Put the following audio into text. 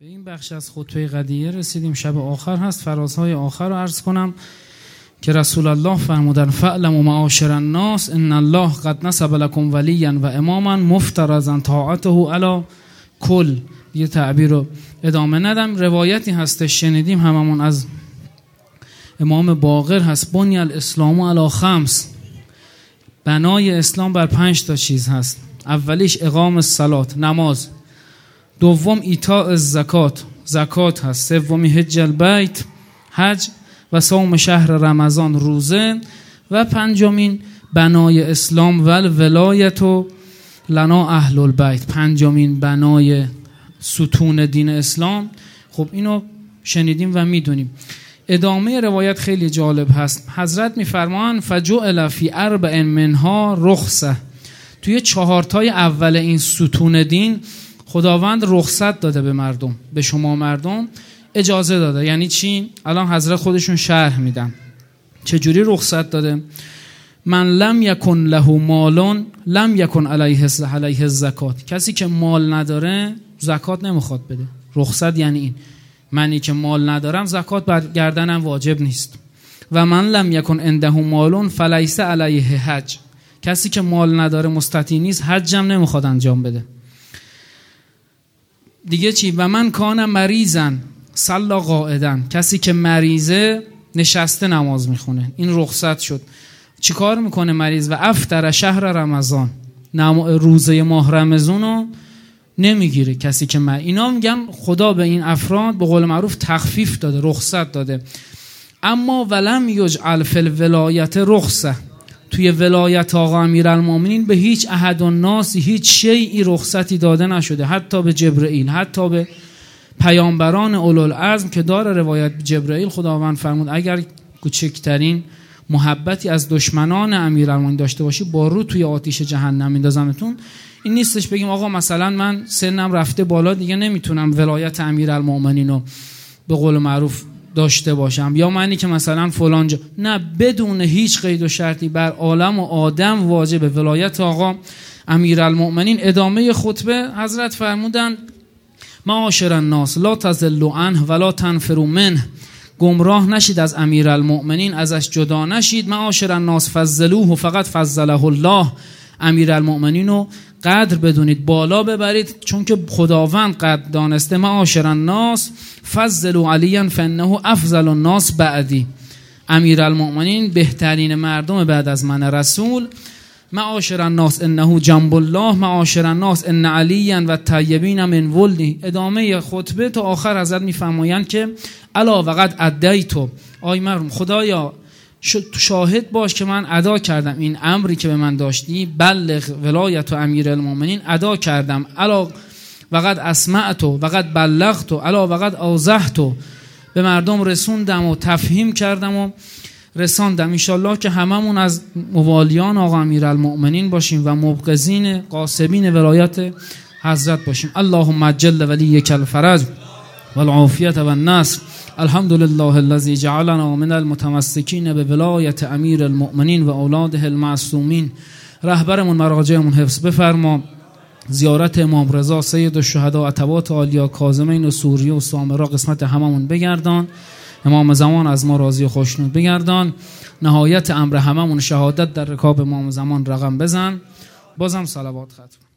به این بخش از خطبه قدیه رسیدیم. شب آخر هست. فرازهای آخر رو عرض کنم که رسول الله فرمودن فاعلموا معاشر الناس ان الله قد نصب لكم ولیا و اماما مفترضا طاعته علی کل. یه تعبیر رو ادامه ندم. روایتی هستش شنیدیم هممون از امام باقر هست، بنی الاسلام علی خمس، بنای اسلام بر 5 تا چیز هست. اولیش اقام الصلات، نماز. دوم ایتاء الزکات، زکات هست. سومی حج البیت، حج. و صوم شهر رمضان، روزه. و پنجمین بنای اسلام و ولایت لنا اهل البیت، پنجمین بنای ستون دین اسلام. خب اینو شنیدیم و میدونیم. ادامه روایت خیلی جالب هست. حضرت میفرمان فجعل فی 4 منها رخصه، توی 4 تای اول این ستون دین خداوند رخصت داده به مردم، به شما مردم اجازه داده. یعنی چی؟ الان حضرت خودشون شرح میدن چجوری رخصت داده. من لم یکن له مالون لم یکن علیه الزکات، کسی که مال نداره زکات نمیخواد بده. رخصت یعنی این، منی که مال ندارم زکات بر گردنم واجب نیست. و من لم یکن عنده مالون فلیس علیه حج، کسی که مال نداره مستطیع نیست حجم نمیخواد انجام بده. دیگه چی؟ و من کان مریضن صلا قاعدا، کسی که مریضه نشسته نماز میخونه. این رخصت شد. چی کار میکنه مریض؟ و افطر شهر رمضان، روزه ماه رمضانو نمیگیره کسی که اینا میگن خدا به این افراد به قول معروف تخفیف داده، رخصت داده. اما ولم یجعل فی الولایت رخصه، توی ولایت آقا امیرالمومنین به هیچ احد الناس هیچ شیئی رخصتی داده نشده، حتی به جبرئیل، حتی به پیامبران اولوالعزم که داره روایت جبرئیل خداوند فرمود اگر کوچکترین محبتی از دشمنان امیرالمومنین داشته باشی با رو توی آتش جهنم میندازمتون. این نیستش بگیم آقا مثلا من سنم رفته بالا دیگه نمیتونم ولایت امیرالمومنین رو به قول معروف داشته باشم، یا منی که مثلا فلان جا، نه، بدون هیچ قید و شرطی بر عالم و آدم واجب ولایت آقا امیرالمومنین. ادامه خطبه حضرت فرمودن معاشر الناس لا تضلوا عنه ولا تنفروا منه، گمراه نشید از امیرالمومنین، ازش جدا نشید. معاشر الناس فضلوه فقط فضله الله، امیرالمومنین رو قدر بدونید، بالا ببرید چون که خداوند قدر دانسته. معاشر الناس فضلوا علیا فانه افضل الناس بعدی، امیرالمومنین بهترین مردم بعد از من رسول. معاشر الناس انه جنب الله، معاشر الناس ان علیا و طیبین من ولدی. ادامه خطبه تا آخر حضرت میفرمایند که الا وقد ادیتو، آی مردم خدایا شاهد باش که من ادا کردم این امری که به من داشتی، بلغ ولایت و امیرالمومنین، ادا کردم. الا وقد اسمعتو وقد بلغتو الا وقد اوضحتو، به مردم رسوندم و تفهیم کردم و رساندم. انشالله که هممون از موالیان آقا امیرالمومنین باشیم و مبغضین غاصبین ولایت حضرت باشیم. اللهم عجل ولیک الفرج والعافیت والنصر. الحمد لله الذي جعلنا من المتمسکین به ولایت امیرالمومنین و اولاده المعصومین. رهبرمون مراجعمون حفظ بفرما. زیارت امام رضا سید الشهدا عتبات عالیا کاظمین و سوریه و سامرا قسمت هممون بگردان. امام زمان از ما راضی و خوشنود بگردان. نهایت امر هممون شهادت در رکاب امام زمان رقم بزن. بازم صلوات ختم.